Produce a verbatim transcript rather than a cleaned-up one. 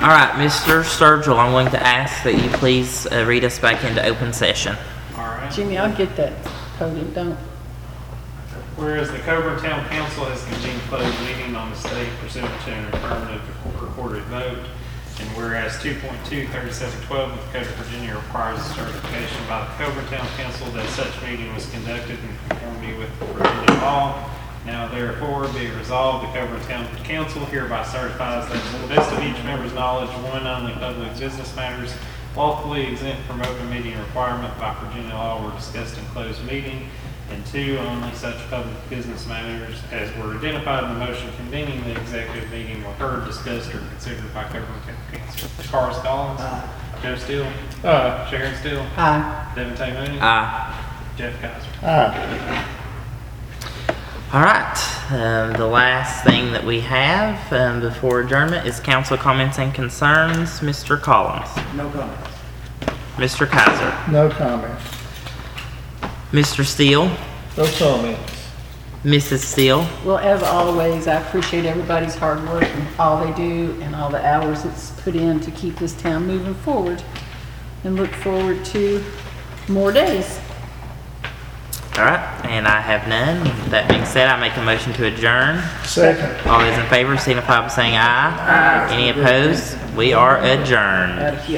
All right, Mister Sturgill, I'm going to ask that you please uh, read us back into open session. All right. Jimmy, I'll get that podium, don't. Whereas the Coburn Town Council has convened closed meeting on the state pursuant to an affirmative recorded vote, and whereas two point two thirty-seven twelve of the Code of Virginia requires a certification by the Coburn Town Council that such meeting was conducted in conformity with Virginia law. Now therefore be it resolved, the Coburn Town Council hereby certifies that to the best of each member's knowledge, one, only public business matters lawfully exempt from open meeting requirement by Virginia law were discussed in closed meeting, and two, only such public business matters as were identified in the motion convening the executive meeting were heard, discussed, or considered by Coburn Town Council. Carl Collins. Aye. Joe Steele. Aye. Sharon Steele. Aye. Devin Tay Mooney. Aye. Jeff Kaiser. Aye. All right, um, the last thing that we have um, before adjournment is council comments and concerns. Mister Collins. No comments. Mister Kaiser. No comments. Mister Steele. No comments. Missus Steele. Well, as always, I appreciate everybody's hard work and all they do and all the hours it's put in to keep this town moving forward, and look forward to more days. All right, and I have none. That being said, I make a motion to adjourn. Second. All those in favor signify by saying aye. Aye. Any opposed? We are adjourned. Out of here.